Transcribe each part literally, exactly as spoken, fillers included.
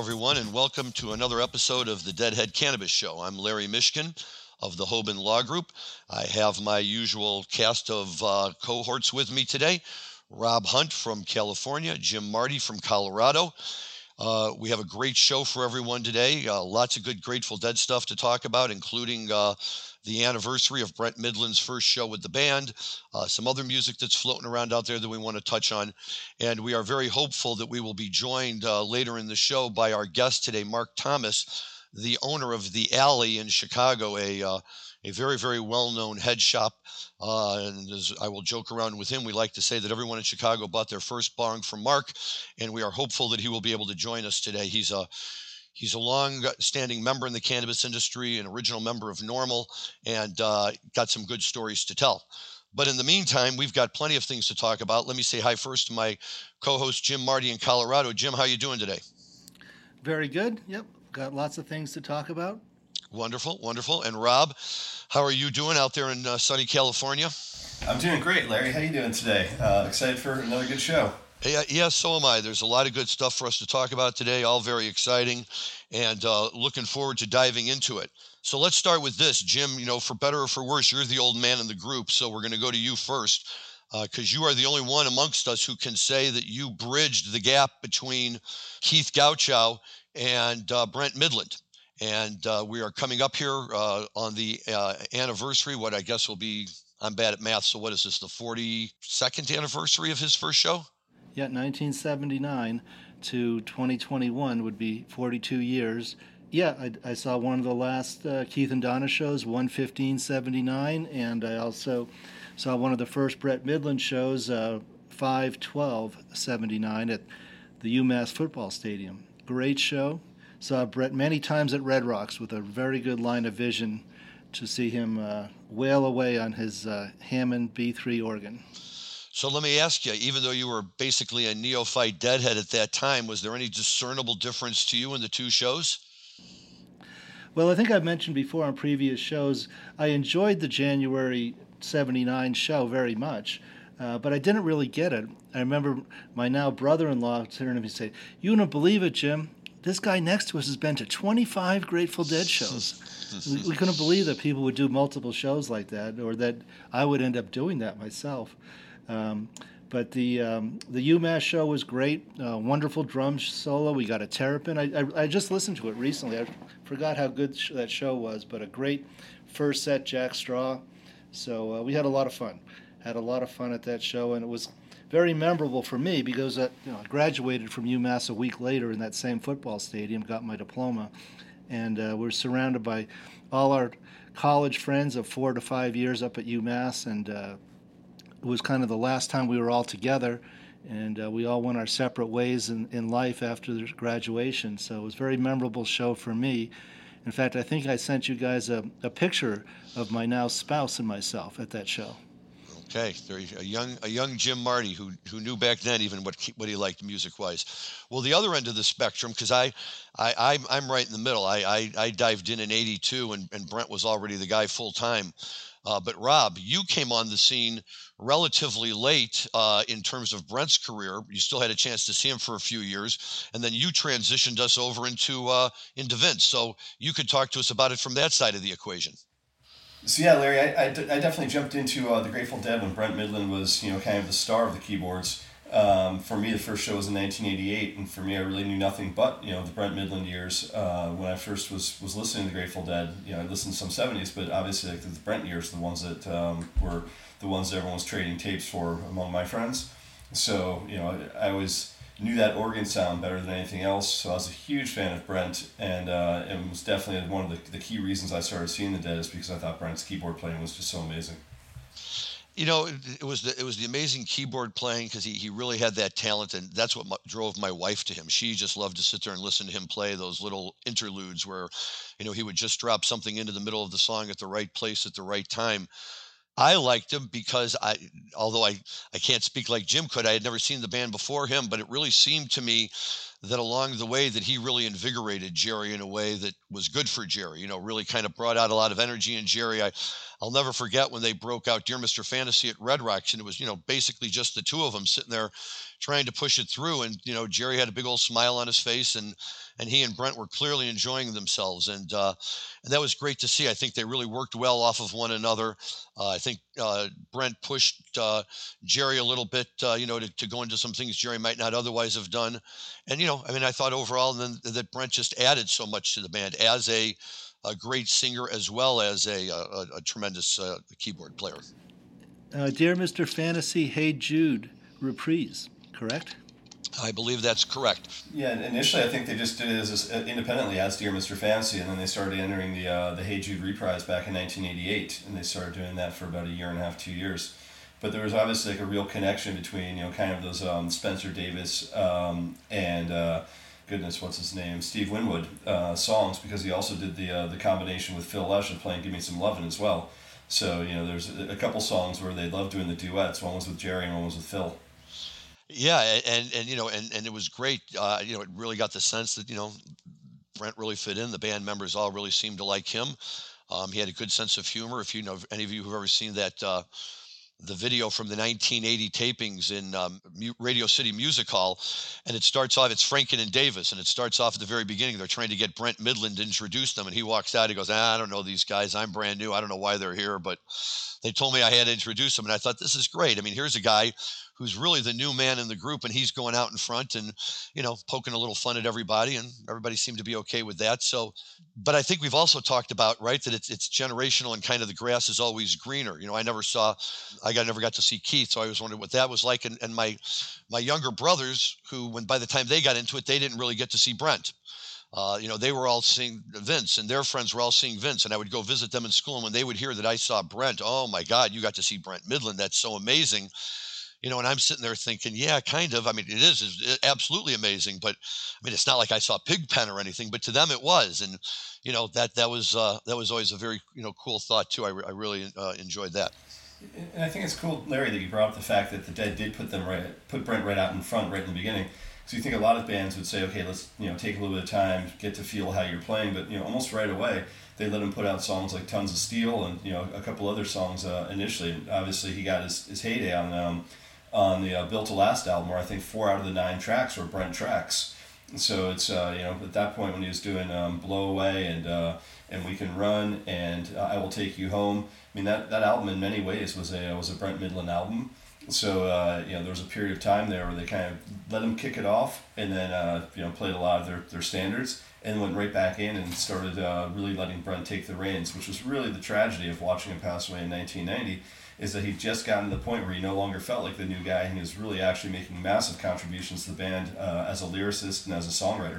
everyone, and welcome to another episode of the Deadhead Cannabis Show. I'm Larry Mishkin of the Hoban Law Group. I have my usual cast of uh, cohorts with me today. Rob Hunt from California, Jim Marty from Colorado. Uh, we have a great show for everyone today. Uh, lots of good Grateful Dead stuff to talk about, including uh, the anniversary of Brent Midland's first show with the band, uh, some other music that's floating around out there that we want to touch on. And we are very hopeful that we will be joined uh, later in the show by our guest today, Mark Thomas, the owner of The Alley in Chicago, a uh, a very, very well-known head shop. Uh, and as I will joke around with him, we like to say that everyone in Chicago bought their first bong from Mark, and we are hopeful that he will be able to join us today. He's a He's a long-standing member in the cannabis industry, an original member of NORML, and uh, got some good stories to tell. But in the meantime, we've got plenty of things to talk about. Let me say hi first to my co-host, Jim Marty in Colorado. Jim, how are you doing today? Very good. Yep. Got lots of things to talk about. Wonderful, wonderful. And Rob, how are you doing out there in uh, sunny California? I'm doing great, Larry. How you doing today? Uh, excited for another good show. Yeah, yeah, so am I. There's a lot of good stuff for us to talk about today, all very exciting, and uh, looking forward to diving into it. So let's start with this. Jim, you know, for better or for worse, you're the old man in the group, so we're going to go to you first, because uh, you are the only one amongst us who can say that you bridged the gap between Keith Gauchow and uh, Brent Midland. And uh, we are coming up here uh, on the uh, anniversary, what I guess will be, I'm bad at math, so what is this, the forty-second anniversary of his first show? Yeah, nineteen seventy-nine to twenty twenty-one would be forty-two years. Yeah, I, I saw one of the last uh, Keith and Donna shows, one fifteen seventy-nine, and I also saw one of the first Brent Midland shows, uh, five twelve seventy-nine at the UMass football stadium. Great show. Saw Brett many times at Red Rocks with a very good line of vision to see him uh, wail away on his uh, Hammond B three organ. So let me ask you, even though you were basically a neophyte Deadhead at that time, was there any discernible difference to you in the two shows? Well, I think I've mentioned before on previous shows, I enjoyed the January seventy-nine show very much, uh, but I didn't really get it. I remember my now brother-in-law turning to me and say, "You wouldn't believe it, Jim. This guy next to us has been to twenty-five Grateful Dead shows." we, we couldn't believe that people would do multiple shows like that, or that I would end up doing that myself. Um, but the um, the UMass show was great. Uh, wonderful drum solo. We got a terrapin. I, I I just listened to it recently. I forgot how good sh- that show was, but a great first set, Jack Straw. So uh, we had a lot of fun. Had a lot of fun at that show, and it was very memorable for me because uh, you know, I graduated from UMass a week later in that same football stadium, got my diploma, and uh, we're surrounded by all our college friends of four to five years up at UMass, and uh, it was kind of the last time we were all together, and uh, we all went our separate ways in, in life after the graduation. So it was a very memorable show for me. In fact, I think I sent you guys a, a picture of my now spouse and myself at that show. Okay, very a young a young Jim Marty who who knew back then even what what he liked music wise. Well, the other end of the spectrum, because I I I'm, I'm right in the middle. I I, I dived in in eighty-two, and, and Brent was already the guy full time. Uh, but Rob, you came on the scene relatively late uh, in terms of Brent's career. You still had a chance to see him for a few years, and then you transitioned us over into uh, into Vince. So you could talk to us about it from that side of the equation. So yeah, Larry, I, I, d- I definitely jumped into uh, the Grateful Dead when Brent Midland was, you know, kind of the star of the keyboards. Um, for me, the first show was in nineteen eighty-eight, and for me, I really knew nothing but, you know, the Brent Midland years. Uh, when I first was, was listening to the Grateful Dead, you know, I listened to some seventies, but obviously like, the Brent years are the ones that um, were the ones that everyone was trading tapes for among my friends. So, you know, I, I always knew that organ sound better than anything else, so I was a huge fan of Brent, and uh, it was definitely one of the, the key reasons I started seeing the Dead is because I thought Brent's keyboard playing was just so amazing. You know, it, it was the it was the amazing keyboard playing because he, he really had that talent, and that's what m- drove my wife to him. She just loved to sit there and listen to him play those little interludes where, you know, he would just drop something into the middle of the song at the right place at the right time. I liked him because I, although I, I can't speak like Jim could, I had never seen the band before him, but it really seemed to me that along the way that he really invigorated Jerry in a way that was good for Jerry. You know, really kind of brought out a lot of energy in Jerry. I, I'll never forget when they broke out Dear Mister Fantasy at Red Rocks, and it was, you know, basically just the two of them sitting there trying to push it through. And, you know, Jerry had a big old smile on his face, and and he and Brent were clearly enjoying themselves. And uh, and that was great to see. I think they really worked well off of one another. Uh, I think uh, Brent pushed uh, Jerry a little bit, uh, you know, to, to go into some things Jerry might not otherwise have done. And, you know, I mean, I thought overall then that Brent just added so much to the band as a, a great singer as well as a, a, a tremendous uh, keyboard player. Uh, Dear Mister Fantasy, Hey Jude reprise, correct? I believe that's correct. Yeah, and initially I think they just did it as a, independently as Dear Mister Fantasy, and then they started entering the uh, the Hey Jude reprise back in nineteen eighty-eight, and they started doing that for about a year and a half, two years. But there was obviously like a real connection between, you know, kind of those um, Spencer Davis um, and uh, goodness, what's his name, Steve Winwood uh, songs, because he also did the uh, the combination with Phil Lesh of playing Give Me Some Lovin' as well. So, you know, there's a couple songs where they loved doing the duets. One was with Jerry and one was with Phil. Yeah, and and you know, and, and it was great. Uh, you know, it really got the sense that, you know, Brent really fit in. The band members all really seemed to like him. Um, he had a good sense of humor. If you know, if any of you who've ever seen that uh, the video from the nineteen eighty tapings in um, Mu- Radio City Music Hall, and it starts off. It's Franken and Davis, and it starts off at the very beginning. They're trying to get Brent Midland to introduce them, and he walks out. He goes, ah, "I don't know these guys. I'm brand new. I don't know why they're here, but they told me I had to introduce them." And I thought, this is great. I mean, here's a guy who's really the new man in the group, and he's going out in front and, you know, poking a little fun at everybody, and everybody seemed to be okay with that. So, but I think we've also talked about, right, that it's it's generational and kind of the grass is always greener. You know, I never saw, I got never got to see Keith, so I always wondered what that was like. And, and my my younger brothers, who, when by the time they got into it, they didn't really get to see Brent. Uh, you know, they were all seeing Vince, and their friends were all seeing Vince, and I would go visit them in school, and when they would hear that I saw Brent, oh my God, you got to see Brent Midland. That's so amazing. You know, and I'm sitting there thinking, yeah, kind of. I mean, it is it's absolutely amazing, but I mean, it's not like I saw Pigpen or anything, but to them it was. And, you know, that that was uh, that was always a very, you know, cool thought too. I, re- I really uh, enjoyed that. And I think it's cool, Larry, that you brought up the fact that the Dead did put them right, put Brent right out in front, right in the beginning. So you think a lot of bands would say, okay, let's, you know, take a little bit of time, get to feel how you're playing, but, you know, almost right away they let him put out songs like Tons of Steel and, you know, a couple other songs uh, initially. And obviously he got his, his heyday on um, on the uh, Built to Last album, where I think four out of the nine tracks were Brent tracks. So it's, uh, you know, at that point when he was doing um, Blow Away and uh, and We Can Run and uh, I Will Take You Home, I mean, that, that album in many ways was a was a Brent Midland album. So, uh, you know, there was a period of time there where they kind of let him kick it off and then, uh, you know, played a lot of their, their standards and went right back in and started uh, really letting Brent take the reins, which was really the tragedy of watching him pass away in nineteen ninety, is that he'd just gotten to the point where he no longer felt like the new guy, and he was really actually making massive contributions to the band uh, as a lyricist and as a songwriter.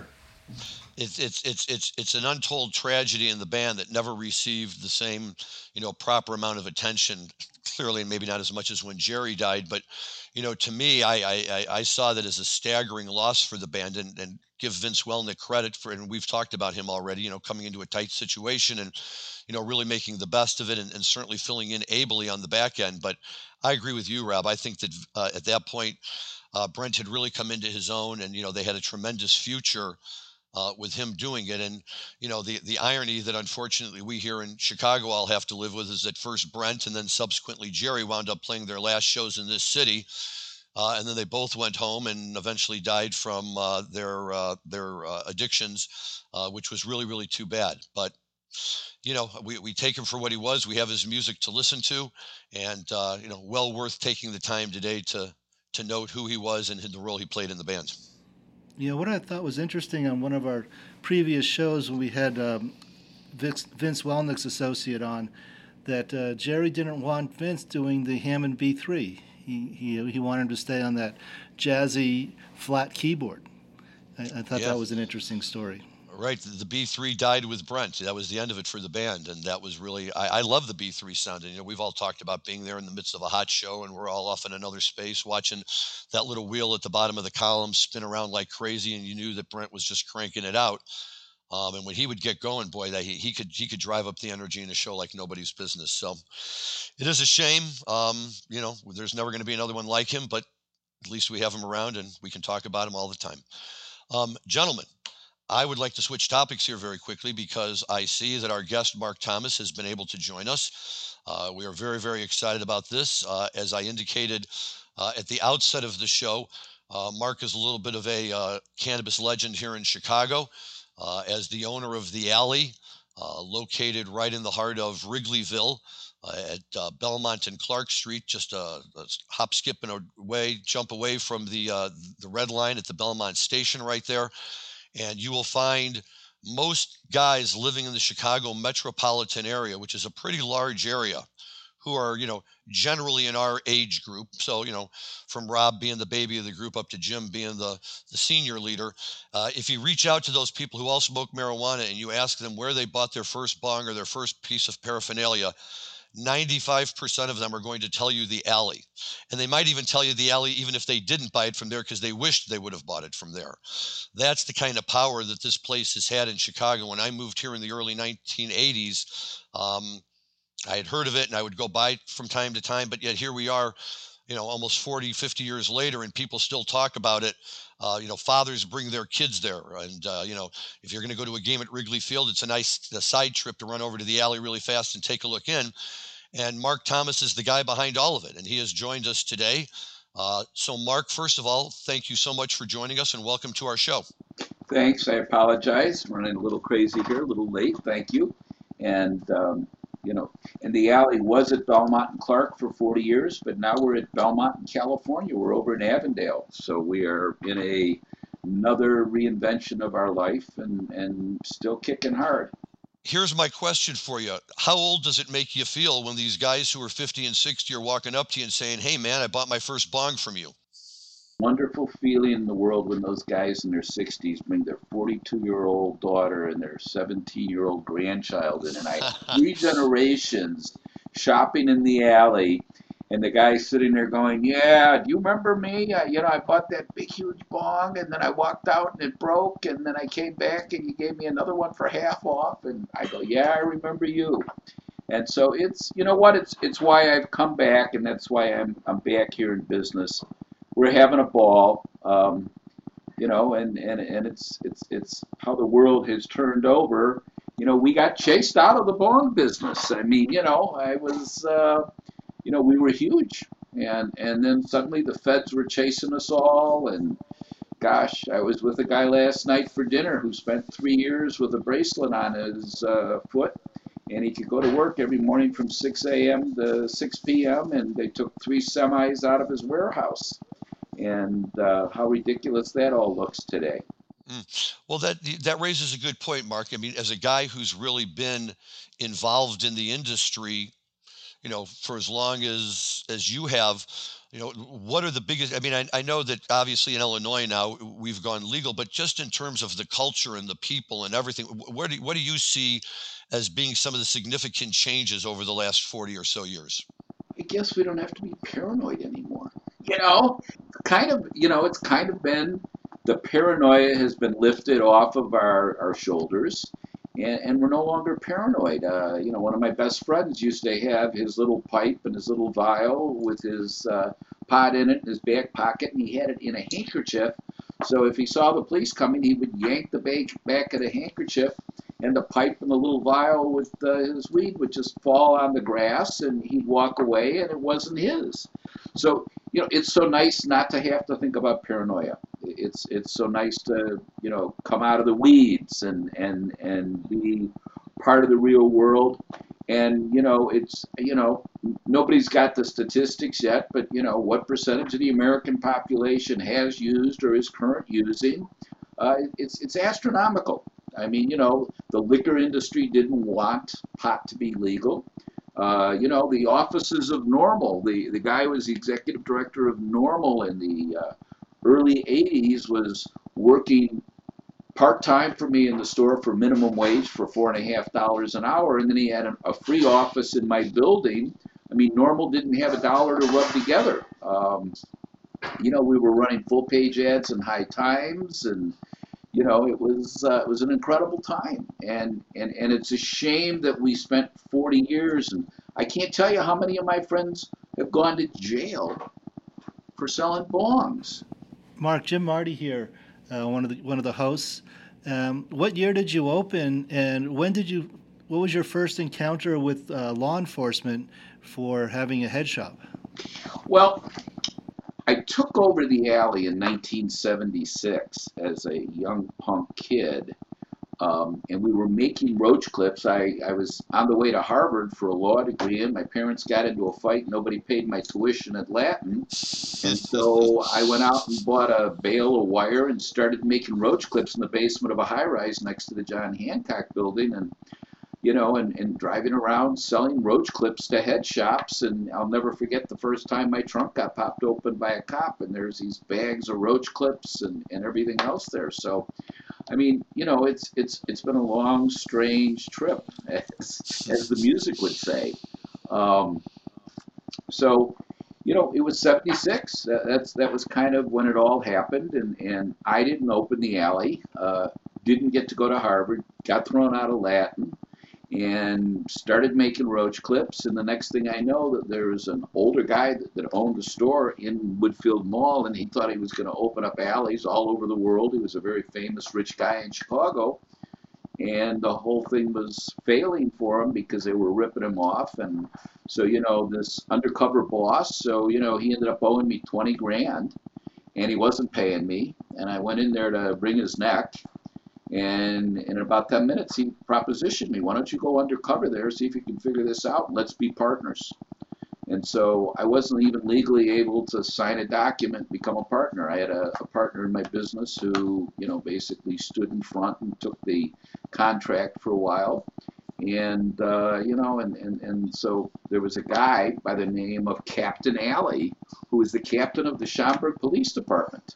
It's it's it's it's it's an untold tragedy in the band that never received the same, you know, proper amount of attention. Clearly, and maybe not as much as when Jerry died, but, you know, to me, I I, I saw that as a staggering loss for the band, and, and give Vince Welnick credit for it. And we've talked about him already, you know, coming into a tight situation and, you know, really making the best of it, and, and certainly filling in ably on the back end. But I agree with you, Rob. I think that uh, at that point, uh, Brent had really come into his own, and, you know, they had a tremendous future Uh, with him doing it. And, you know, the, the irony that unfortunately we here in Chicago all have to live with is that first Brent and then subsequently Jerry wound up playing their last shows in this city. Uh, and then they both went home and eventually died from uh, their uh, their uh, addictions, uh, which was really, really too bad. But, you know, we, we take him for what he was. We have his music to listen to, and, uh, you know, well worth taking the time today to, to note who he was and the role he played in the band. You know, what I thought was interesting on one of our previous shows when we had um, Vince, Vince Welnick's associate on, that uh, Jerry didn't want Vince doing the Hammond B three. He, he, he wanted him to stay on that jazzy flat keyboard. I, I thought Yeah. that was an interesting story. Right, the B three died with Brent. That was the end of it for the band, and that was really. I, I love the B three sound, and you know we've all talked about being there in the midst of a hot show, and we're all off in another space watching that little wheel at the bottom of the column spin around like crazy, and you knew that Brent was just cranking it out. Um, and when he would get going, boy, that he, he could he could drive up the energy in a show like nobody's business. So it is a shame. Um, you know, there's never going to be another one like him, but at least we have him around, and we can talk about him all the time. Um, gentlemen, I would like to switch topics here very quickly because I see that our guest, Mark Thomas, has been able to join us. Uh, we are very, very excited about this. Uh, as I indicated uh, at the outset of the show, uh, Mark is a little bit of a uh, cannabis legend here in Chicago. Uh, as the owner of The Alley, uh, located right in the heart of Wrigleyville uh, at uh, Belmont and Clark Street, just a, a hop, skip, and away, jump away from the uh, the red line at the Belmont station right there. And you will find most guys living in the Chicago metropolitan area, which is a pretty large area, who are, you know, generally in our age group. So, you know, from Rob being the baby of the group up to Jim being the, the senior leader. Uh, if you reach out to those people who all smoke marijuana and you ask them where they bought their first bong or their first piece of paraphernalia, ninety-five percent of them are going to tell you The Alley. And they might even tell you The Alley even if they didn't buy it from there because they wished they would have bought it from there. That's the kind of power that this place has had in Chicago. When I moved here in the early nineteen eighties, um, I had heard of it and I would go by from time to time, but yet here we are, you know, almost forty, fifty years later, and people still talk about it. Uh, you know, fathers bring their kids there. And, uh, you know, if you're going to go to a game at Wrigley Field, it's a nice a side trip to run over to The Alley really fast and take a look in. And Mark Thomas is the guy behind all of it, and he has joined us today. Uh, so, Mark, first of all, thank you so much for joining us, and welcome to our show. Thanks. I apologize. Running a little crazy here, a little late. Thank you. And, um, you know, and The Alley was at Belmont and Clark for forty years, but now we're at Belmont in California. We're over in Avondale. So we are in a another reinvention of our life and, and still kicking hard. Here's my question for you. How old does it make you feel when these guys who are fifty and sixty are walking up to you and saying, hey, man, I bought my first bong from you? Wonderful feeling in the world when those guys in their sixties bring their forty-two-year-old daughter and their seventeen-year-old grandchild in. And I have three generations shopping in The Alley, and the guy's sitting there going, yeah, do you remember me? I, you know, I bought that big, huge bong, and then I walked out and it broke, and then I came back and you gave me another one for half off. And I go, yeah, I remember you. And so it's, you know what, it's it's why I've come back, and that's why I'm I'm back here in business. We're having a ball, um, you know, and, and, and it's it's it's how the world has turned over. You know, we got chased out of the bong business. I mean, you know, I was, uh, you know, we were huge, and and then suddenly the feds were chasing us all. And gosh, I was with a guy last night for dinner who spent three years with a bracelet on his uh, foot. And he could go to work every morning from six a.m. to six p.m. and they took three semis out of his warehouse. And uh, how ridiculous that all looks today. Mm. Well, that that raises a good point, Mark. I mean, as a guy who's really been involved in the industry, you know, for as long as as you have, you know, what are the biggest? I mean, I, I know that obviously in Illinois now we've gone legal, but just in terms of the culture and the people and everything, where do what do you see as being some of the significant changes over the last forty or so years? I guess we don't have to be paranoid anymore. You know, kind of, you know, it's kind of been, the paranoia has been lifted off of our, our shoulders, and, and we're no longer paranoid. Uh, you know, one of my best friends used to have his little pipe and his little vial with his uh, pot in it in his back pocket, and he had it in a handkerchief. So if he saw the police coming, he would yank the back, back of the handkerchief, and the pipe and the little vial with uh, his weed would just fall on the grass, and he'd walk away, and it wasn't his. So, you know, it's so nice not to have to think about paranoia. It's it's so nice to, you know, come out of the weeds and, and, and be part of the real world. And, you know, it's, you know, nobody's got the statistics yet, but, you know, what percentage of the American population has used or is current using? Uh, it's it's astronomical. I mean, you know, the liquor industry didn't want pot to be legal. Uh, you know, the offices of NORML, the, the guy who was the executive director of NORML in the uh, early eighties was working part-time for me in the store for minimum wage for four and a half dollars an hour, and then he had a, a free office in my building. I mean, NORML didn't have a dollar to rub together. Um, you know, we were running full-page ads in High Times, and you know, it was uh, it was an incredible time, and, and and it's a shame that we spent forty years, and I can't tell you how many of my friends have gone to jail for selling bongs. Mark, Jim Marty here. uh, one of the one of the hosts. Um, what year did you open, and when did you? What was your first encounter with uh, law enforcement for having a head shop? Well, I took over the alley in nineteen seventy-six as a young punk kid, um, and we were making roach clips. I, I was on the way to Harvard for a law degree, and my parents got into a fight. Nobody paid my tuition at Latin, and so I went out and bought a bale of wire and started making roach clips in the basement of a high-rise next to the John Hancock building, and you know, and, and driving around selling roach clips to head shops. And I'll never forget the first time my trunk got popped open by a cop, and there's these bags of roach clips and, and everything else there. So, I mean, you know, it's it's it's been a long, strange trip, as, as the music would say. Um, so, you know, it was seventy-six. That, that's that was kind of when it all happened, and, and I didn't open the alley, uh, didn't get to go to Harvard, got thrown out of Latin, and started making roach clips. And the next thing I know, that there was an older guy that, that owned a store in Woodfield Mall, and he thought he was going to open up alleys all over the world. He was a very famous rich guy in Chicago, and the whole thing was failing for him because they were ripping him off. And so, you know, this undercover boss, so, you know, he ended up owing me twenty grand, and he wasn't paying me. And I went in there to wring his neck. And in about ten minutes, he propositioned me, why don't you go undercover there, see if you can figure this out, and let's be partners. And so I wasn't even legally able to sign a document, become a partner. I had a, a partner in my business who, you know, basically stood in front and took the contract for a while. And, uh, you know, and, and, and so there was a guy by the name of Captain Alley, who was the captain of the Schaumburg Police Department.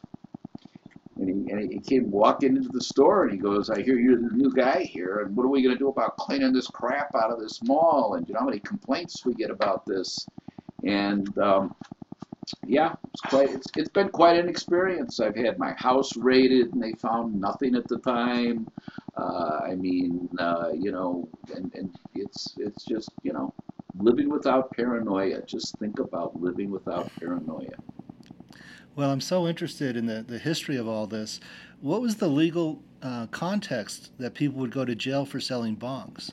And he, and he came walking into the store, and he goes, I hear you're the new guy here, and what are we going to do about cleaning this crap out of this mall? And you know how many complaints we get about this? And um, yeah, it's quite it's, it's been quite an experience. I've had my house raided, and they found nothing at the time. Uh, I mean, uh, you know, and, and it's it's just, you know, living without paranoia. Just think about living without paranoia. Well, I'm so interested in the, the history of all this. What was the legal uh, context that people would go to jail for selling bongs?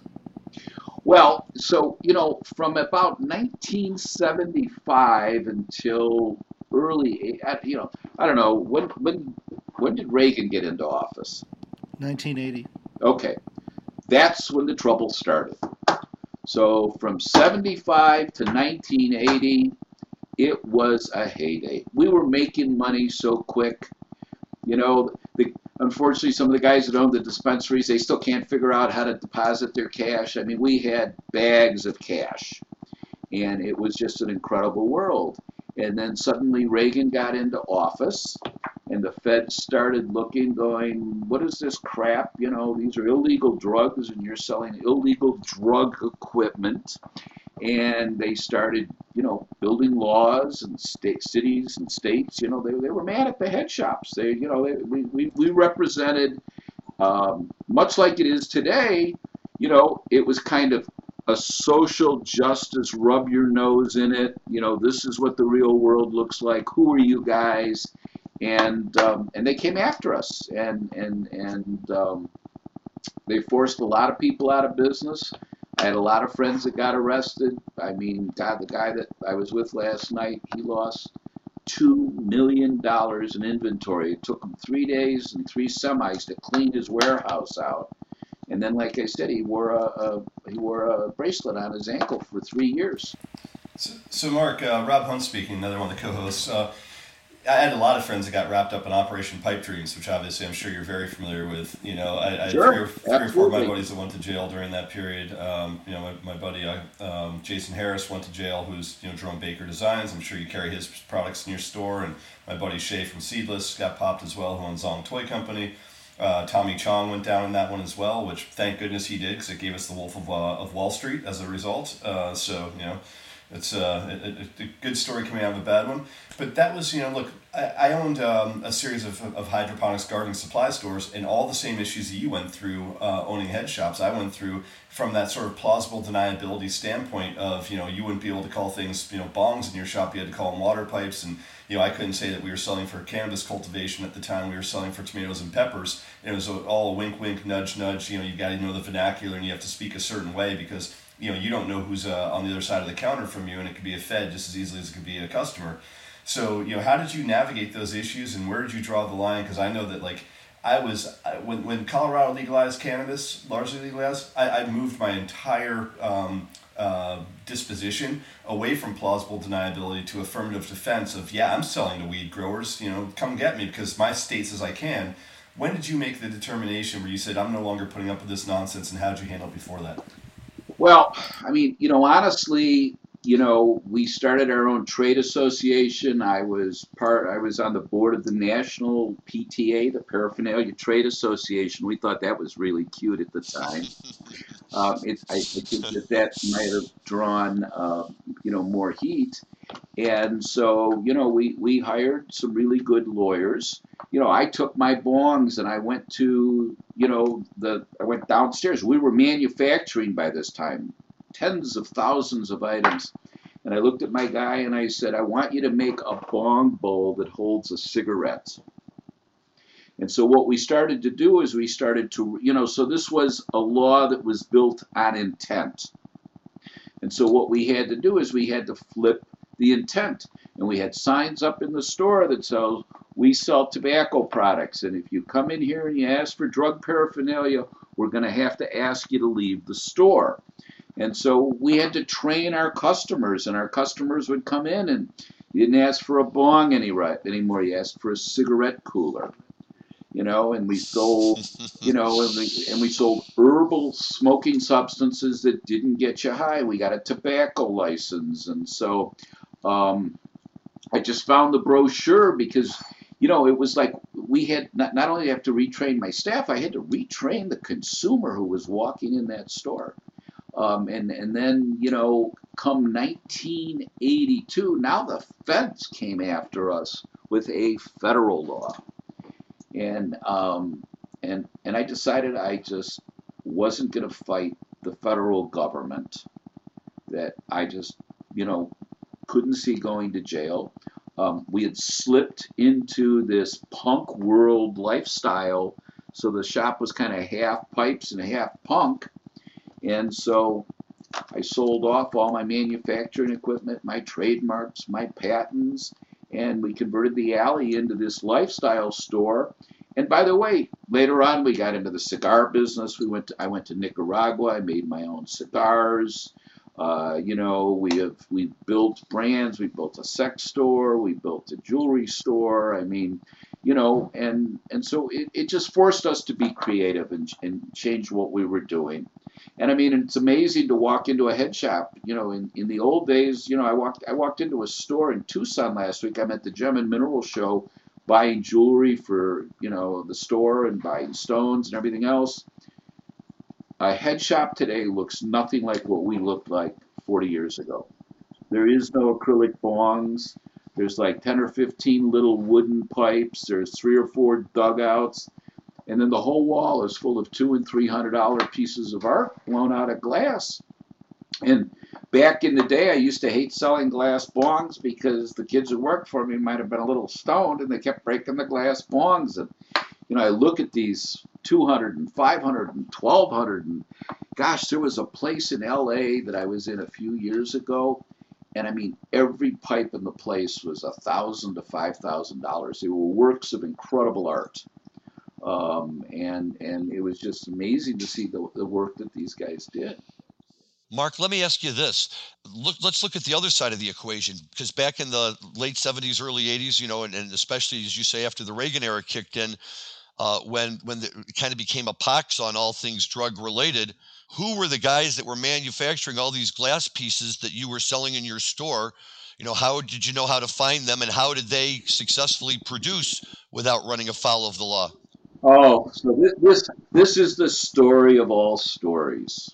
Well, so, you know, from about nineteen seventy-five until early, you know, I don't know, when when when did Reagan get into office? nineteen eighty. Okay, that's when the trouble started. So from seventy-five to nineteen eighty, it was a heyday. We were making money so quick. You know, the, unfortunately, some of the guys that own the dispensaries, they still can't figure out how to deposit their cash. I mean, we had bags of cash, and it was just an incredible world. And then suddenly Reagan got into office, and the Fed started looking, going, what is this crap? You know, these are illegal drugs, and you're selling illegal drug equipment. And they started, you know, building laws, and state, cities and states, you know, they, they were mad at the head shops. They, you know, they, we, we, we represented, um, much like it is today, you know, it was kind of a social justice, rub your nose in it. You know, this is what the real world looks like. Who are you guys? And um, and they came after us, and and and um, they forced a lot of people out of business. I had a lot of friends that got arrested. I mean, God, the guy that I was with last night, he lost two million dollars in inventory. It took him three days and three semis to clean his warehouse out. And then, like I said, he wore a, a he wore a bracelet on his ankle for three years. So, so Mark, uh, Rob Hunt speaking, another one of the co-hosts. Uh, I had a lot of friends that got wrapped up in Operation Pipe Dreams, which obviously I'm sure you're very familiar with. You know, I, I had Sure, three, or, three or four of my absolutely. buddies that went to jail during that period. Um, you know, my, my buddy uh, um, Jason Harris went to jail, who's, you know, Jerome Baker Designs. I'm sure you carry his products in your store. And my buddy Shay from Seedless got popped as well, who owns Zong Toy Company. Uh, Tommy Chong went down in that one as well, which thank goodness he did, because it gave us the Wolf of, uh, of Wall Street as a result. Uh, so, you know, It's uh, a, a, a good story coming out of a bad one. But that was, you know, look, I, I owned um, a series of, of hydroponics gardening supply stores, and all the same issues that you went through uh, owning head shops, I went through from that sort of plausible deniability standpoint of, you know, you wouldn't be able to call things, you know, bongs in your shop, you had to call them water pipes, and, you know, I couldn't say that we were selling for cannabis cultivation at the time, we were selling for tomatoes and peppers, and it was all a wink, wink, nudge, nudge, you know, you got to know the vernacular and you have to speak a certain way because, you know, you don't know who's uh, on the other side of the counter from you, and it could be a Fed just as easily as it could be a customer. So, you know, how did you navigate those issues, and where did you draw the line? Because I know that, like, I was, when, when Colorado legalized cannabis, largely legalized, I, I moved my entire um, uh, disposition away from plausible deniability to affirmative defense of, yeah, I'm selling to weed growers, you know, come get me because my state says I can. When did you make the determination where you said, I'm no longer putting up with this nonsense, and how did you handle it before that? Well, I mean, you know, honestly, you know, we started our own trade association. I was part, I was on the board of the National P T A, the Paraphernalia Trade Association. We thought that was really cute at the time. Um, it, I, I think that that might have drawn, uh, you know, more heat. And so, you know, we, we hired some really good lawyers. You know, I took my bongs and I went to, you know, the, I went downstairs. We were manufacturing by this time, tens of thousands of items. And I looked at my guy and I said, I want you to make a bong bowl that holds a cigarette. And so what we started to do is we started to, you know, so this was a law that was built on intent. And so what we had to do is we had to flip the intent. And we had signs up in the store that says, we sell tobacco products. And if you come in here and you ask for drug paraphernalia, we're going to have to ask you to leave the store. And so we had to train our customers, and our customers would come in and you didn't ask for a bong any right, anymore. You asked for a cigarette cooler. You know, and we sold, you know, and we, and we sold herbal smoking substances that didn't get you high. We got a tobacco license. And so um, I just found the brochure because, you know, it was like we had not, not only have to retrain my staff, I had to retrain the consumer who was walking in that store. Um, and, and then, you know, come nineteen eighty-two, now the feds came after us with a federal law. And um, and and I decided I just wasn't going to fight the federal government. That I just, you know, couldn't see going to jail. Um, we had slipped into this punk world lifestyle, so the shop was kind of half pipes and half punk. And so I sold off all my manufacturing equipment, my trademarks, my patents, and we converted the alley into this lifestyle store. And by the way, later on we got into the cigar business. We went to, I went to Nicaragua. I made my own cigars. Uh, you know, we have we built brands. We built a sex store. We built a jewelry store. I mean, you know, and and so it, it just forced us to be creative and and change what we were doing. And I mean, it's amazing to walk into a head shop. You know, in, in the old days, you know, I walked I walked into a store in Tucson last week. I'm at the Gem and Mineral Show, buying jewelry for, you know, the store and buying stones and everything else. A head shop today looks nothing like what we looked like forty years ago. There is no acrylic bongs. There's like ten or fifteen little wooden pipes. There's three or four dugouts. And then the whole wall is full of two and three hundred dollar pieces of art blown out of glass. And back in the day, I used to hate selling glass bongs because the kids who worked for me might have been a little stoned and they kept breaking the glass bongs. And, you know, I look at these two hundred and five hundred and twelve hundred and gosh, there was a place in L A that I was in a few years ago. And I mean, every pipe in the place was a thousand to five thousand dollars. They were works of incredible art. Um, and, and it was just amazing to see the, the work that these guys did. Mark, let me ask you this. Look, let's look at the other side of the equation, because back in the late seventies, early eighties, you know, and, and especially, as you say, after the Reagan era kicked in, uh, when when the, it kind of became a pox on all things drug-related, who were the guys that were manufacturing all these glass pieces that you were selling in your store? You know, how did you know how to find them, and how did they successfully produce without running afoul of the law? Oh, so this this, this is the story of all stories.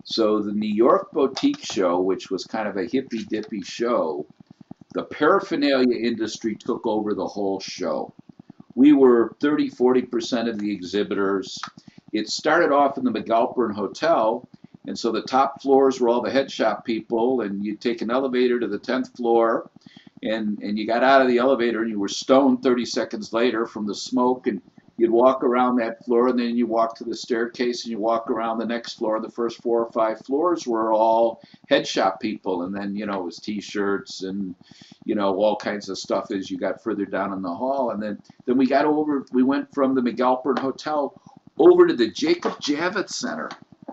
So the New York Boutique Show, which was kind of a hippy dippy show, the paraphernalia industry took over the whole show. We were thirty, forty percent of the exhibitors. It started off in the McAlpin Hotel, and so the top floors were all the head shop people, and you'd take an elevator to the tenth floor, and, and you got out of the elevator and you were stoned thirty seconds later from the smoke, and you'd walk around that floor, and then you walk to the staircase and you walk around the next floor. The first four or five floors were all head shop people, and then, you know, it was t-shirts and, you know, all kinds of stuff as you got further down in the hall. And then, then we got over, we went from the McAlpin Hotel over to the Jacob Javits Center.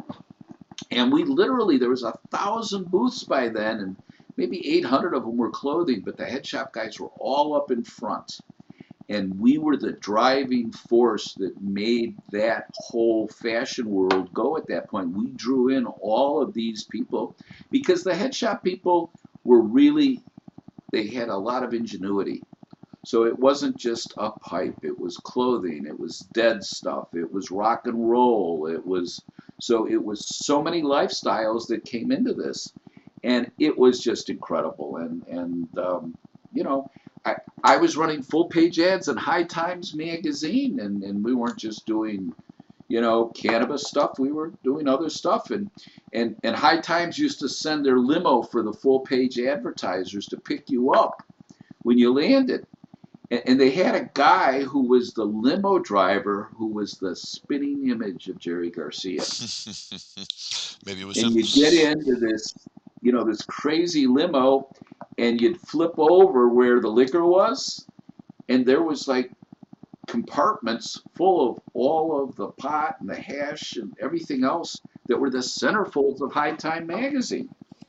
And we literally, there was a thousand booths by then, and maybe eight hundred of them were clothing, but the head shop guys were all up in front. And we were the driving force that made that whole fashion world go at that point. We drew in all of these people because the head shop people were really, they had a lot of ingenuity. So it wasn't just a pipe, it was clothing, it was dead stuff, it was rock and roll, it was, so it was so many lifestyles that came into this. And it was just incredible. And, and um, you know, I, I was running full page ads in High Times magazine, and, and we weren't just doing, you know, cannabis stuff. We were doing other stuff. And, and, and High Times used to send their limo for the full page advertisers to pick you up when you landed. And, and they had a guy who was the limo driver who was the spitting image of Jerry Garcia. Maybe it was and him. You get into this, you know, this crazy limo, and you'd flip over where the liquor was, and there was like compartments full of all of the pot and the hash and everything else that were the centerfolds of High Time magazine.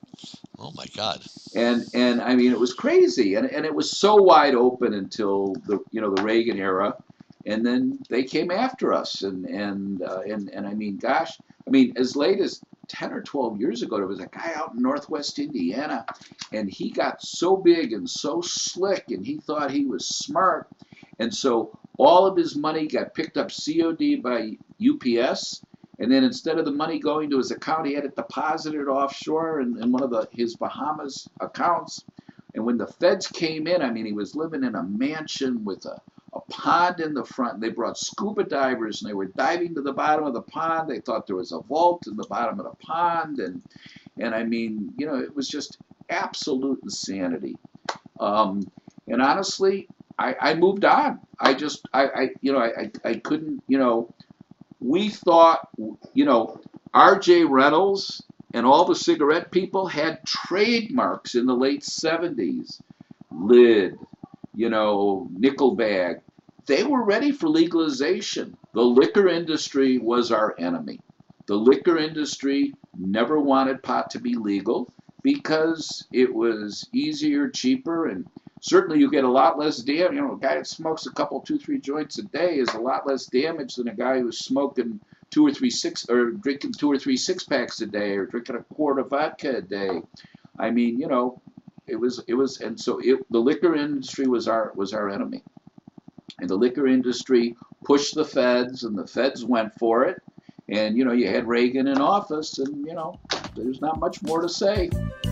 Oh my God. And and I mean, it was crazy, and and it was so wide open until the you know the Reagan era, and then they came after us, and and uh, and and I mean, gosh, I mean, as late as ten or twelve years ago, there was a guy out in Northwest Indiana, and he got so big and so slick, and he thought he was smart, and so all of his money got picked up C O D by U P S, and then instead of the money going to his account, he had it deposited offshore in, in one of the his Bahamas accounts. And when the feds came in, I mean, he was living in a mansion with a a pond in the front. They brought scuba divers, and they were diving to the bottom of the pond. They thought there was a vault in the bottom of the pond, and and I mean, you know, it was just absolute insanity. Um, and honestly, I, I moved on. I just, I, I you know, I, I couldn't, you know, we thought, you know, R J Reynolds and all the cigarette people had trademarks in the late seventies. Lid, you know, nickel bag. They were ready for legalization. The liquor industry was our enemy. The liquor industry never wanted pot to be legal because it was easier, cheaper, and certainly you get a lot less damage. You know, a guy that smokes a couple, two, three joints a day is a lot less damage than a guy who's smoking two or three six or drinking two or three six packs a day or drinking a quart of vodka a day. I mean, you know, It was, it was, and so it, the liquor industry was our was our enemy, and the liquor industry pushed the feds, and the feds went for it, and you know you had Reagan in office, and you know there's not much more to say.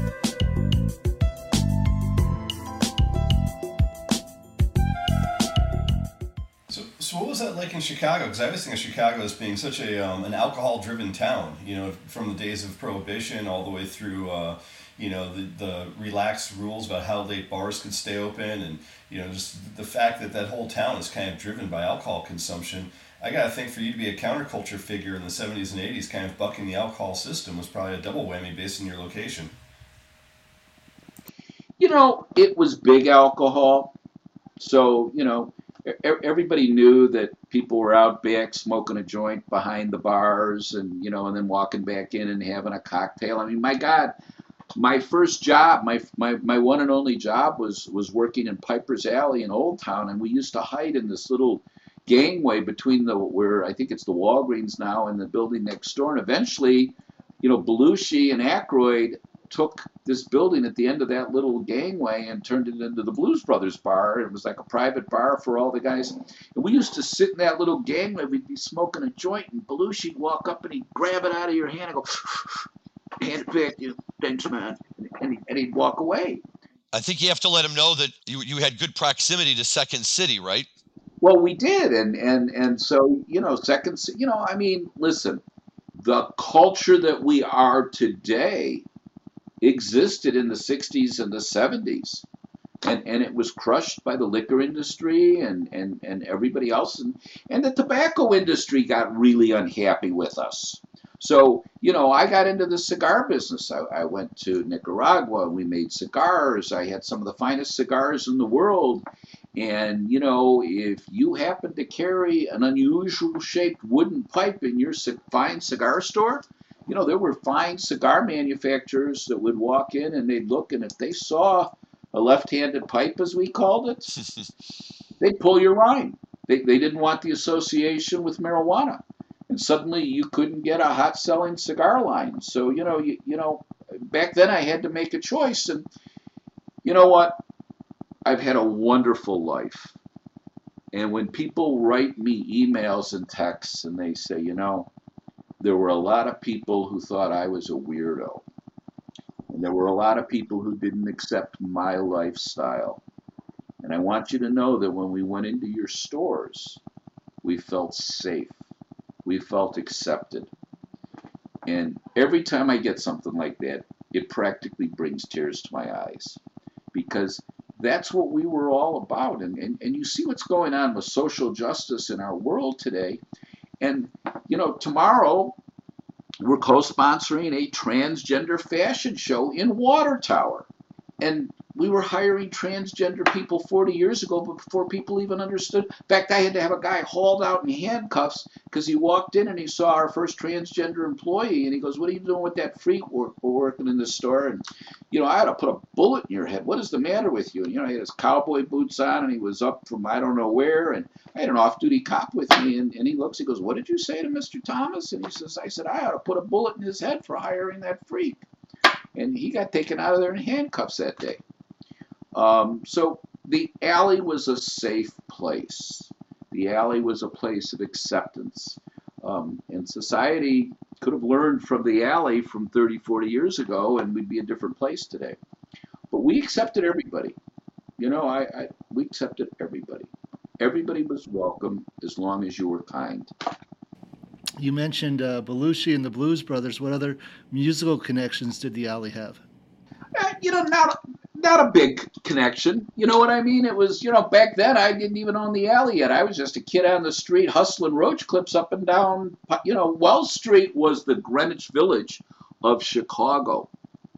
So, so what was that like in Chicago? Because I always think of Chicago as being such a um, an alcohol-driven town. You know, from the days of Prohibition all the way through. Uh, you know, the, the relaxed rules about how late bars could stay open, and, you know, just the fact that that whole town is kind of driven by alcohol consumption. I got to think for you to be a counterculture figure in the seventies and eighties, kind of bucking the alcohol system, was probably a double whammy based on your location. You know, it was big alcohol. So, you know, everybody knew that people were out back smoking a joint behind the bars, and, you know, and then walking back in and having a cocktail. I mean, my God. My first job, my, my my one and only job was was working in Piper's Alley in Old Town, and we used to hide in this little gangway between the, where I think it's the Walgreens now, and the building next door. And eventually, you know, Belushi and Aykroyd took this building at the end of that little gangway and turned it into the Blues Brothers bar. It was like a private bar for all the guys. And we used to sit in that little gangway. We'd be smoking a joint, and Belushi'd walk up and he'd grab it out of your hand and go, hand it back, you know, thanks, man. And, he, and he'd walk away. I think you have to let him know that you, you had good proximity to Second City, right? Well, we did, and and and so you know, second, Ci- you know, I mean, listen, the culture that we are today existed in the sixties and the seventies. And, and it was crushed by the liquor industry and, and, and everybody else. And, and the tobacco industry got really unhappy with us. So, you know, I got into the cigar business. I, I went to Nicaragua and we made cigars. I had some of the finest cigars in the world. And, you know, if you happen to carry an unusual shaped wooden pipe in your ci- fine cigar store, you know, there were fine cigar manufacturers that would walk in and they'd look, and if they saw a left-handed pipe, as we called it, they'd pull your line. They, they didn't want the association with marijuana. And suddenly you couldn't get a hot-selling cigar line. So, you know, you, you know, back then I had to make a choice. And you know what? I've had a wonderful life. And when people write me emails and texts and they say, you know, there were a lot of people who thought I was a weirdo. And there were a lot of people who didn't accept my lifestyle. And I want you to know that when we went into your stores, we felt safe. We felt accepted. And every time I get something like that, it practically brings tears to my eyes. Because that's what we were all about. And, and, and you see what's going on with social justice in our world today. And, you know, tomorrow, we're co-sponsoring a transgender fashion show in Water Tower. And we were hiring transgender people forty years ago before people even understood. In fact, I had to have a guy hauled out in handcuffs because he walked in and he saw our first transgender employee. And he goes, what are you doing with that freak work, working in the store? And, you know, I had to put a bullet in your head. What is the matter with you? And, you know, he had his cowboy boots on and he was up from I don't know where. And I had an off-duty cop with me. And, and he looks, he goes, what did you say to Mister Thomas? And he says, I said, I ought to put a bullet in his head for hiring that freak. And he got taken out of there in handcuffs that day. Um, so the alley was a safe place. The alley was a place of acceptance. Um, and society could have learned from the alley from thirty, forty years ago, and we'd be a different place today. But we accepted everybody. You know, I, I we accepted everybody. Everybody was welcome as long as you were kind. You mentioned uh, Belushi and the Blues Brothers. What other musical connections did the alley have? Uh, you know, not not a big connection. You know what I mean? It was, you know, back then I didn't even own the alley yet. I was just a kid on the street hustling roach clips up and down. You know, Wells Street was the Greenwich Village of Chicago.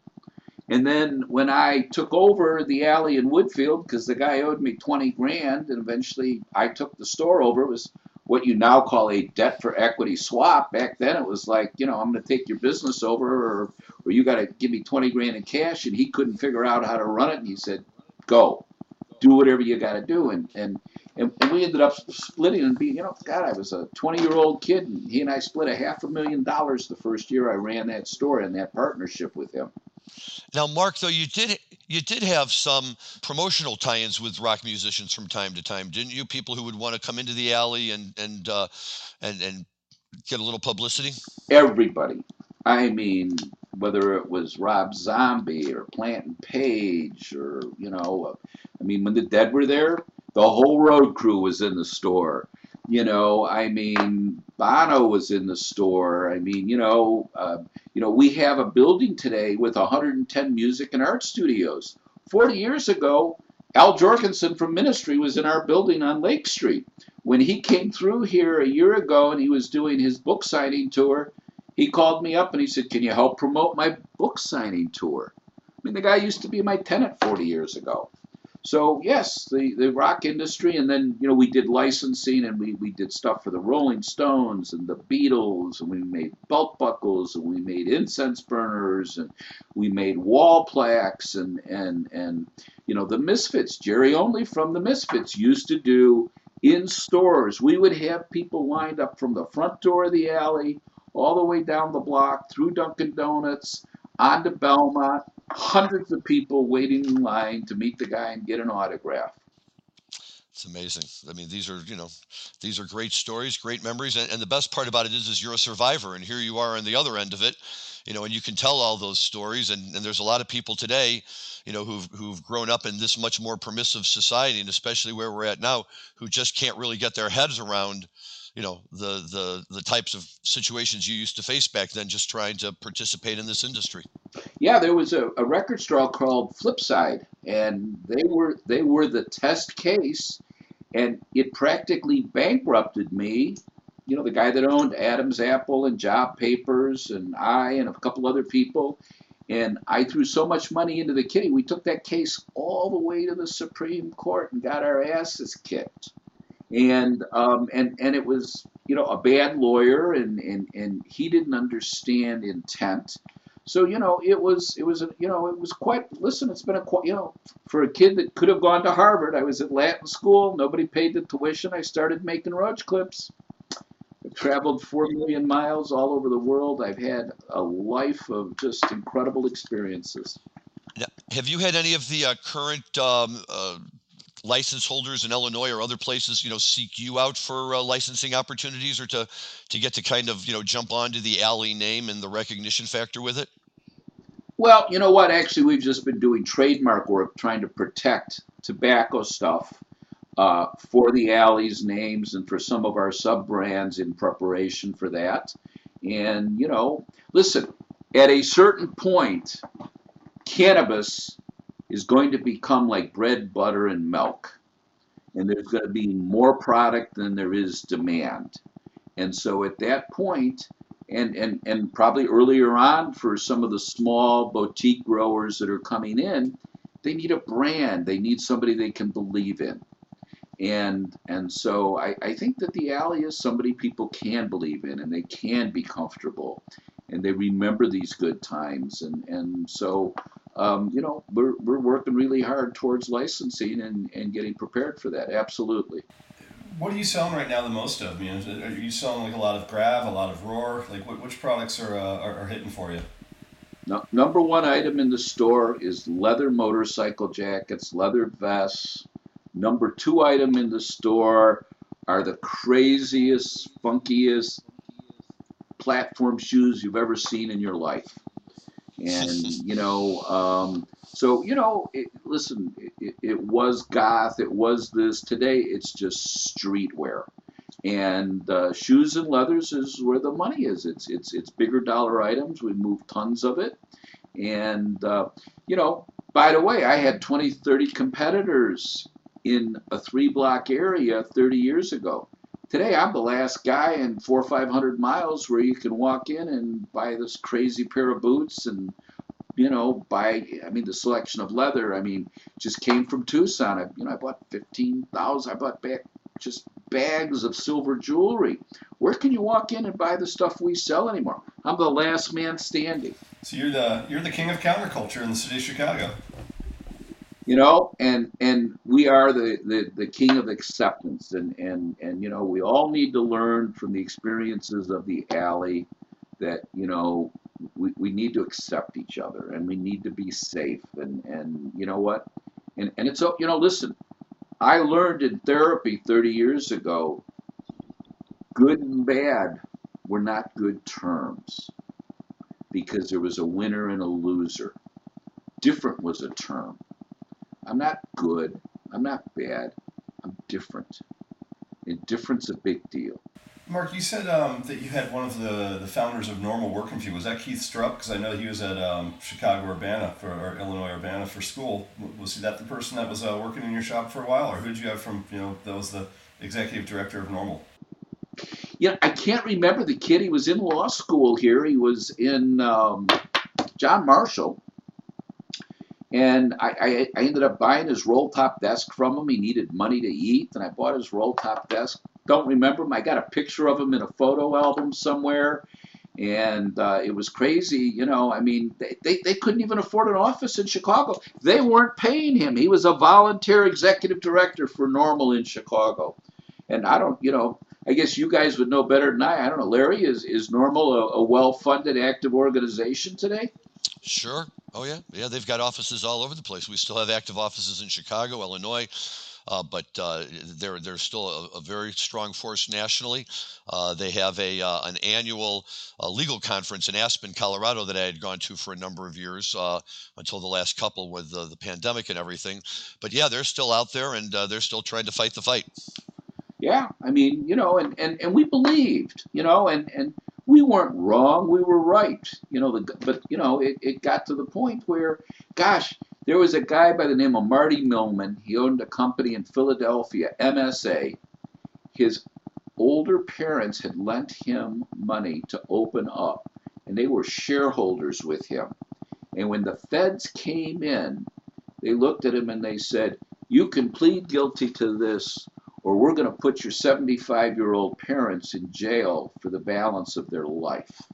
And then when I took over the alley in Woodfield, because the guy owed me twenty grand, and eventually I took the store over, it was what you now call a debt for equity swap. Back then it was like, you know, I'm going to take your business over, or, or you got to give me twenty grand in cash. And he couldn't figure out how to run it. And he said, go, do whatever you got to do. And, and, and, and we ended up splitting and being, you know, God, I was a twenty year old kid, and he and I split a half a million dollars the first year I ran that store in that partnership with him. Now, Mark, though, you did you did have some promotional tie-ins with rock musicians from time to time, didn't you? People who would want to come into the alley and and uh, and and get a little publicity. Everybody. I mean, whether it was Rob Zombie or Plant and Page, or you know, I mean, when the Dead were there, the whole road crew was in the store. You know, I mean, Bono was in the store. I mean, you know, uh, you know, we have a building today with one hundred ten music and art studios. forty years ago, Al Jorgensen from Ministry was in our building on Lake Street. When he came through here a year ago and he was doing his book signing tour, he called me up and he said, can you help promote my book signing tour? I mean, the guy used to be my tenant forty years ago. So yes, the, the rock industry, and then, you know, we did licensing, and we, we did stuff for the Rolling Stones and the Beatles, and we made belt buckles, and we made incense burners, and we made wall plaques, and, and, and you know, the Misfits, Jerry Only from the Misfits used to do in stores. We would have people lined up from the front door of the alley all the way down the block, through Dunkin' Donuts, onto Belmont, hundreds of people waiting in line to meet the guy and get an autograph. It's amazing. I mean, these are, you know, these are great stories, great memories, and, and the best part about it is, is you're a survivor, and here you are on the other end of it, you know, and you can tell all those stories, and, and there's a lot of people today, you know, who've who've grown up in this much more permissive society, and especially where we're at now, who just can't really get their heads around, you know, the the the types of situations you used to face back then, just trying to participate in this industry. Yeah, there was a, a record store called Flipside, and they were they were the test case, and it practically bankrupted me. You know, the guy that owned Adam's Apple and Job Papers, and I and a couple other people, and I threw so much money into the kitty. We took that case all the way to the Supreme Court and got our asses kicked. And um, and and it was, you know, a bad lawyer, and, and, and he didn't understand intent. So, you know, it was it was a, you know, it was quite. Listen, it's been a quite, you know, for a kid that could have gone to Harvard. I was at Latin school. Nobody paid the tuition. I started making roach clips. I've traveled four million miles all over the world. I've had a life of just incredible experiences. Now, have you had any of the uh, current um, uh, license holders in Illinois or other places, you know, seek you out for uh, licensing opportunities, or to to get to kind of, you know, jump onto the Alley name and the recognition factor with it? Well, you know what? Actually, we've just been doing trademark work trying to protect tobacco stuff uh, for the Alley's names and for some of our sub brands in preparation for that. And, you know, listen, at a certain point, cannabis is going to become like bread, butter, and milk. And there's going to be more product than there is demand. And so at that point, and, and, and probably earlier on for some of the small boutique growers that are coming in, they need a brand. They need somebody they can believe in. And and so I, I think that the Alley is somebody people can believe in, and they can be comfortable, and they remember these good times. And, and so, um, you know, we're, we're working really hard towards licensing and, and getting prepared for that. Absolutely. What are you selling right now the most of? I mean, are you selling like a lot of Grav, a lot of Roar? Like, what, which products are, uh, are are hitting for you? No, number one item in the store is leather motorcycle jackets, leather vests. Number two item in the store are the craziest, funkiest platform shoes you've ever seen in your life. And, you know, um, so, you know, it, listen, it, it was goth, it was this. Today, it's just streetwear. And uh, shoes and leathers is where the money is. It's it's it's bigger dollar items. We move tons of it. And, uh, you know, by the way, I had twenty, thirty competitors in a three-block area thirty years ago. Today, I'm the last guy in four or five hundred miles where you can walk in and buy this crazy pair of boots and, you know, buy, I mean, the selection of leather, I mean, just came from Tucson. I, you know, I bought fifteen thousand, I bought back just bags of silver jewelry. Where can you walk in and buy the stuff we sell anymore? I'm the last man standing. So you're the you're the king of counterculture in the city of Chicago. You know, and and we are the, the, the king of acceptance, and, and, and, you know, we all need to learn from the experiences of the Alley that, you know, we, we need to accept each other, and we need to be safe, and, and you know what, and, and it's, you know, listen, I learned in therapy thirty years ago, good and bad were not good terms, because there was a winner and a loser. Different was a term. I'm not good. I'm not bad. I'm different. And different's a big deal. Mark, you said um, that you had one of the, the founders of Normal working for you. Was that Keith Strupp? Because I know he was at um, Chicago Urbana for or Illinois Urbana for school. Was he that the person that was uh, working in your shop for a while, or who did you have from, you know, that was the executive director of Normal? Yeah, I can't remember the kid. He was in law school here. He was in um, John Marshall. And I, I, I ended up buying his roll-top desk from him. He needed money to eat, and I bought his roll-top desk. Don't remember him. I got a picture of him in a photo album somewhere, and uh, it was crazy. You know, I mean, they, they, they couldn't even afford an office in Chicago. They weren't paying him. He was a volunteer executive director for Normal in Chicago. And I don't, you know, I guess you guys would know better than I. I don't know, Larry, is, is Normal a, a well-funded, active organization today? Sure. Oh, yeah. Yeah, they've got offices all over the place. We still have active offices in Chicago, Illinois, uh, but uh, they're they're still a, a very strong force nationally. Uh, they have a uh, an annual uh, legal conference in Aspen, Colorado, that I had gone to for a number of years uh, until the last couple with uh, the pandemic and everything. But yeah, they're still out there, and uh, they're still trying to fight the fight. Yeah, I mean, you know, and, and, and we believed, you know, and, and we weren't wrong, we were right, you know, the, but, you know, it, it got to the point where, gosh, there was a guy by the name of Marty Millman. He owned a company in Philadelphia, M S A. His older parents had lent him money to open up, and they were shareholders with him. And when the feds came in, they looked at him and they said, you can plead guilty to this, or we're going to put your seventy-five-year-old parents in jail for the balance of their life.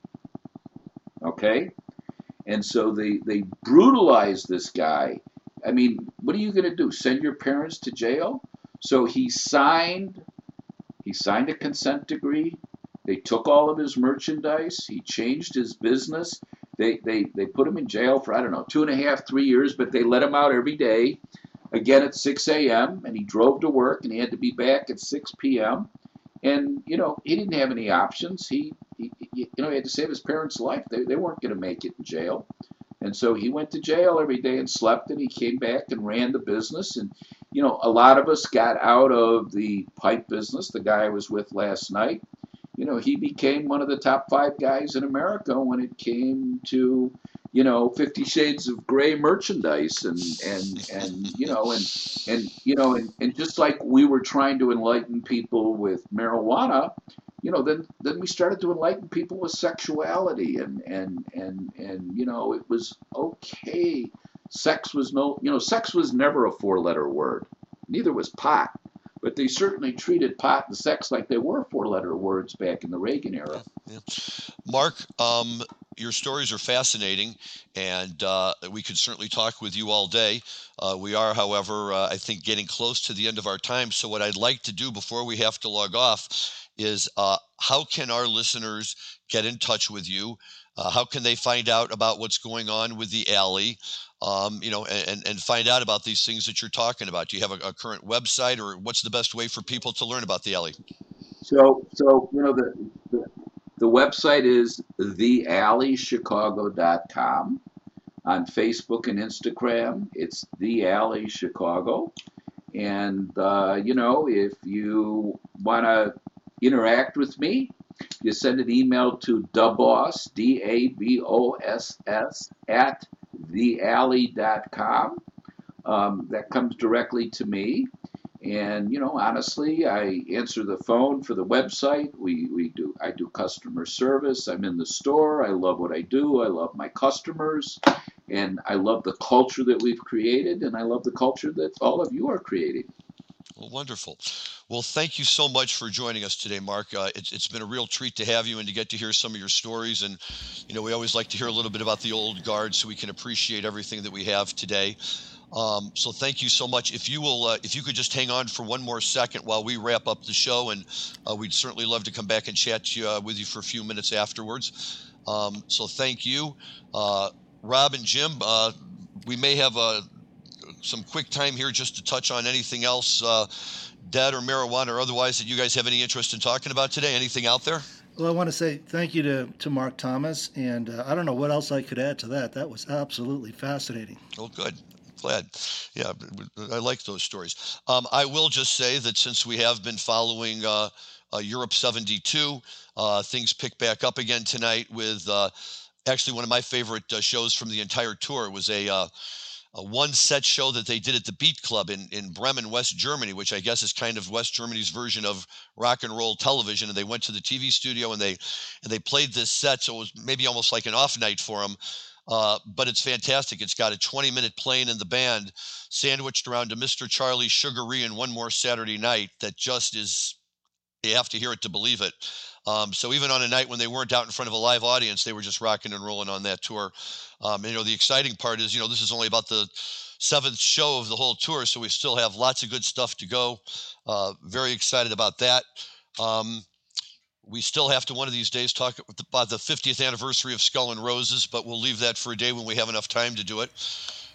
Okay? And so they, they brutalized this guy. I mean, what are you going to do? Send your parents to jail? So he signed, he signed a consent decree. They took all of his merchandise. He changed his business. They, they, they put him in jail for, I don't know, two and a half, three years, but they let him out every day. Again at six a.m. and he drove to work and he had to be back at six p.m. And, you know, he didn't have any options. He, he you know, he had to save his parents' life. They, they weren't going to make it in jail. And so he went to jail every day and slept, and he came back and ran the business. And, you know, a lot of us got out of the pipe business. The guy I was with last night, you know, he became one of the top five guys in America when it came to, you know, Fifty Shades of Grey merchandise, and and and you know, and and you know, and, and just like we were trying to enlighten people with marijuana, you know, then then we started to enlighten people with sexuality, and and and and you know, it was okay. Sex was no, you know, sex was never a four-letter word. Neither was pot. But they certainly treated pot and sex like they were four-letter words back in the Reagan era. Yeah, yeah. Mark, um, your stories are fascinating, and uh, we could certainly talk with you all day. Uh, we are, however, uh, I think getting close to the end of our time. So what I'd like to do before we have to log off is uh, how can our listeners get in touch with you? Uh, how can they find out about what's going on with the Alley? Um, you know, and, and find out about these things that you're talking about. Do you have a, a current website, or what's the best way for people to learn about the Alley? So, so you know, the, the, the website is the alley chicago dot com. On Facebook and Instagram, it's The Alley Chicago. And, uh, you know, if you want to interact with me, you send an email to daboss, D A B O S S, at the alley dot com. Um, that comes directly to me. And, you know, honestly, I answer the phone for the website. We, we do, I do customer service. I'm in the store. I love what I do. I love my customers. And I love the culture that we've created. And I love the culture that all of you are creating. Well, wonderful. Well, thank you so much for joining us today, Mark. Uh, it's, it's been a real treat to have you and to get to hear some of your stories. And, you know, we always like to hear a little bit about the old guard so we can appreciate everything that we have today. Um, so thank you so much. If you will, uh, if you could just hang on for one more second while we wrap up the show, and uh, we'd certainly love to come back and chat to you, uh, with you for a few minutes afterwards. Um, so thank you. Uh, Rob and Jim, uh, we may have a some quick time here just to touch on anything else, uh, dead or marijuana or otherwise, that you guys have any interest in talking about today? Anything out there? Well, I want to say thank you to, to Mark Thomas, and uh, I don't know what else I could add to that. That was absolutely fascinating. Oh, good. Glad. Yeah, I like those stories. Um, I will just say that since we have been following uh, uh, Europe seventy-two, uh, things pick back up again tonight with uh, actually one of my favorite uh, shows from the entire tour. It was a uh, a one set show that they did at the Beat Club in, in Bremen, West Germany, which I guess is kind of West Germany's version of rock and roll television. And they went to the T V studio and they and they played this set. So it was maybe almost like an off night for them. Uh, but it's fantastic. It's got a twenty minute playing in the band sandwiched around to Mister Charlie Sugaree and One More Saturday Night that just is, you have to hear it to believe it. Um, so even on a night when they weren't out in front of a live audience, they were just rocking and rolling on that tour. Um, and, you know, the exciting part is, you know, this is only about the seventh show of the whole tour, so we still have lots of good stuff to go. Uh, very excited about that. Um, we still have to one of these days talk about the fiftieth anniversary of Skull and Roses, but we'll leave that for a day when we have enough time to do it.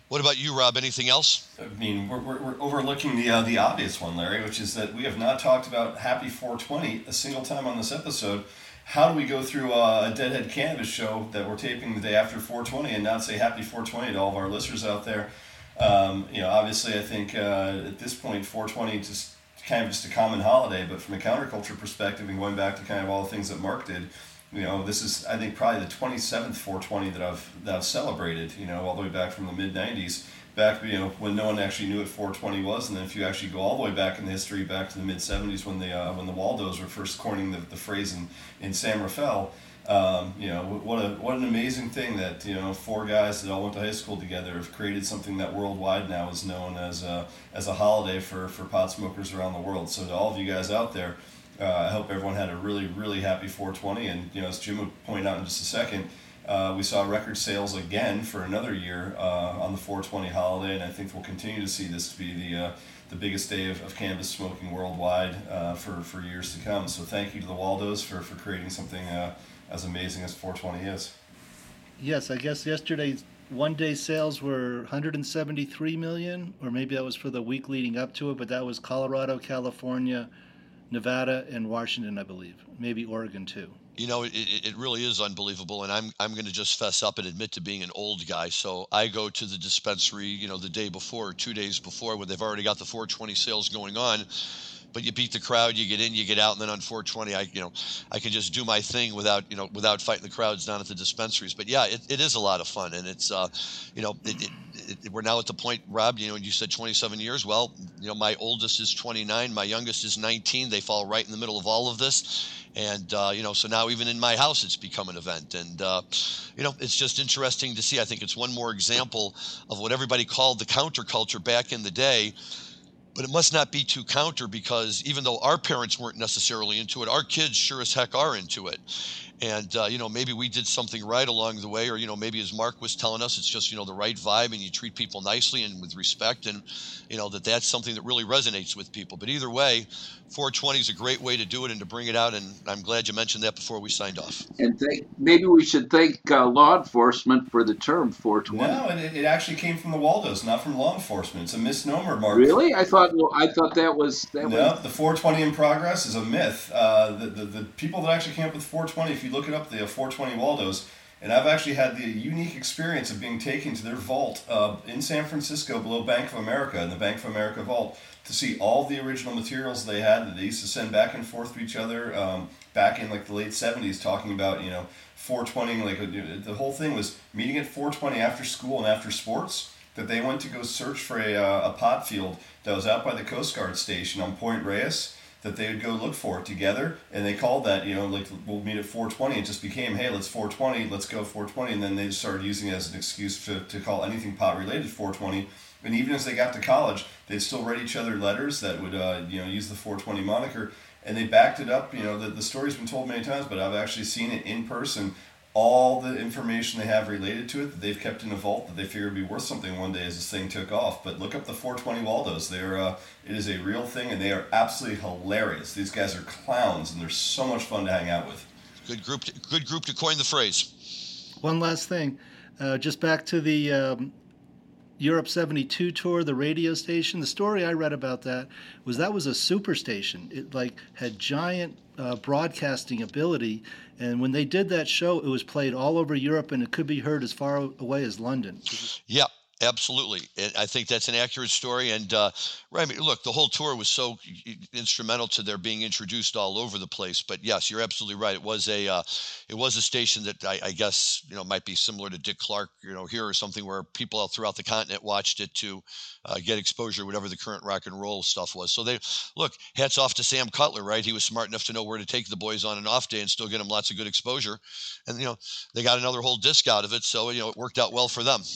What about you, Rob? Anything else? I mean, we're, we're, we're overlooking the uh, the obvious one, Larry, which is that we have not talked about Happy four twenty a single time on this episode. How do we go through uh, a Deadhead Cannabis show that we're taping the day after four twenty and not say Happy four twenty to all of our listeners out there? Um, you know, obviously, I think uh, at this point, four twenty is just kind of just a common holiday, but from a counterculture perspective and going back to kind of all the things that Mark did, you know, this is, I think, probably the twenty-seventh four twenty that I've that I've celebrated, you know, all the way back from the mid nineties, back, you know, when no one actually knew what four twenty was. And then if you actually go all the way back in history, back to the mid seventies when the uh, when the Waldos were first coining the, the phrase in, in San Rafael, um, you know, what a what an amazing thing that, you know, four guys that all went to high school together have created something that worldwide now is known as a, as a holiday for, for pot smokers around the world. So to all of you guys out there, Uh, I hope everyone had a really, really happy four twenty. And, you know, as Jim would point out in just a second, uh, we saw record sales again for another year uh, on the four twenty holiday. And I think we'll continue to see this to be the uh, the biggest day of, of cannabis smoking worldwide uh, for, for years to come. So thank you to the Waldos for, for creating something uh, as amazing as four twenty is. Yes, I guess yesterday's one-day sales were one hundred seventy-three million, or maybe that was for the week leading up to it, but that was Colorado, California, Nevada, and Washington, I believe. Maybe Oregon, too. You know, it, it it really is unbelievable, and I'm I'm going to just fess up and admit to being an old guy. So I go to the dispensary, you know, the day before or two days before when they've already got the four twenty sales going on. But you beat the crowd, you get in, you get out, and then on four twenty, I you know, I can just do my thing without you know without fighting the crowds down at the dispensaries. But yeah, it, it is a lot of fun, and it's uh, you know, it, it, it, we're now at the point, Rob. You know, you said twenty-seven years. Well, you know, my oldest is twenty-nine, my youngest is nineteen. They fall right in the middle of all of this, and uh, you know, so now even in my house, it's become an event, and uh, you know, it's just interesting to see. I think it's one more example of what everybody called the counterculture back in the day. But it must not be too counter, because even though our parents weren't necessarily into it, our kids sure as heck are into it. And, uh, you know, maybe we did something right along the way, or, you know, maybe as Mark was telling us, it's just, you know, the right vibe and you treat people nicely and with respect, and, you know, that that's something that really resonates with people. But either way, four twenty is a great way to do it and to bring it out. And I'm glad you mentioned that before we signed off. And th- maybe we should thank uh, law enforcement for the term four twenty. No, it, it actually came from the Waldos, not from law enforcement. It's a misnomer, Mark. Really? I thought well, I thought that was that no, was... the four twenty in progress is a myth. Uh, the, the the people that actually came up with four twenty, if you look it up, the four twenty Waldos, and I've actually had the unique experience of being taken to their vault uh, in San Francisco below Bank of America, in the Bank of America vault, to see all the original materials they had that they used to send back and forth to each other um, back in like the late seventies, talking about, you know, four twenty, like the whole thing was meeting at four twenty after school and after sports, that they went to go search for a, uh, a pot field that was out by the Coast Guard station on Point Reyes, that they would go look for it together, and they called that, you know, like, we'll meet at four twenty. It just became, hey, let's four twenty, let's go four twenty, and then they just started using it as an excuse to, to call anything pot-related four twenty. And even as they got to college, they'd still write each other letters that would, uh, you know, use the four twenty moniker, and they backed it up. You know, the, the story's been told many times, but I've actually seen it in person. All the information they have related to it that they've kept in a vault that they figured would be worth something one day as this thing took off. But look up the four twenty Waldos. They're uh, it is a real thing, and they are absolutely hilarious. These guys are clowns, and they're so much fun to hang out with. Good group. To, good group to coin the phrase. One last thing, uh, just back to the um, Europe seventy-two tour, the radio station. The story I read about that was that was a super station. It like had giant uh, broadcasting ability. And when they did that show, it was played all over Europe, and it could be heard as far away as London. Yeah, absolutely. And I think that's an accurate story. And uh, right, I mean, look, the whole tour was so instrumental to their being introduced all over the place. But yes, you're absolutely right. It was a uh, it was a station that I, I guess you know might be similar to Dick Clark, you know, here or something, where people all throughout the continent watched it to uh, get exposure, whatever the current rock and roll stuff was. So they look, hats off to Sam Cutler, right? He was smart enough to know where to take the boys on an off day and still get them lots of good exposure. And you know, they got another whole disc out of it, so you know it worked out well for them.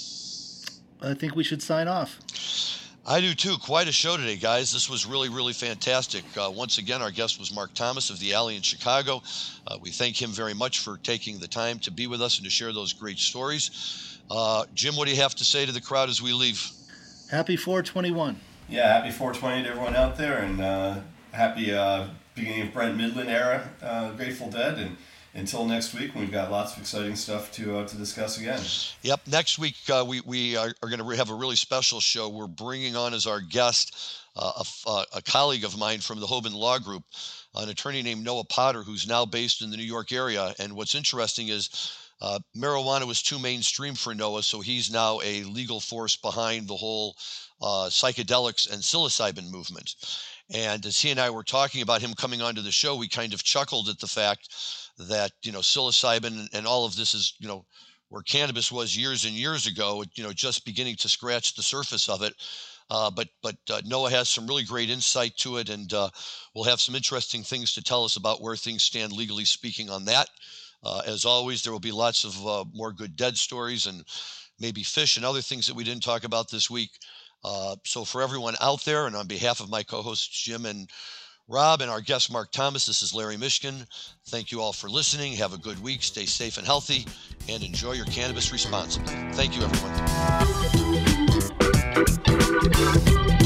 I think we should sign off. I do too. Quite a show today, guys. This was really, really fantastic. Uh, once again, our guest was Mark Thomas of the Alley in Chicago. Uh, we thank him very much for taking the time to be with us and to share those great stories. Uh, Jim, what do you have to say to the crowd as we leave? Happy four twenty-one. Yeah, happy four twenty to everyone out there, and uh, happy uh, beginning of Brent Midland era uh, Grateful Dead. And until next week, we've got lots of exciting stuff to uh, to discuss again. Yep. Next week, uh, we, we are, are going to have a really special show. We're bringing on as our guest uh, a, a colleague of mine from the Hoban Law Group, an attorney named Noah Potter, who's now based in the New York area. And what's interesting is uh, marijuana was too mainstream for Noah, so he's now a legal force behind the whole uh, psychedelics and psilocybin movement. And as he and I were talking about him coming onto the show, we kind of chuckled at the fact that, you know, psilocybin and all of this is, you know, where cannabis was years and years ago, you know, just beginning to scratch the surface of it. Uh, but but uh, Noah has some really great insight to it, and uh, we'll have some interesting things to tell us about where things stand legally speaking on that. Uh, as always, there will be lots of uh, more good dead stories and maybe fish and other things that we didn't talk about this week. Uh, so for everyone out there, and on behalf of my co-hosts Jim and Rob and our guest Mark Thomas, this is Larry Mishkin. Thank you all for listening. Have a good week. Stay safe and healthy, and enjoy your cannabis responsibly. Thank you, everyone.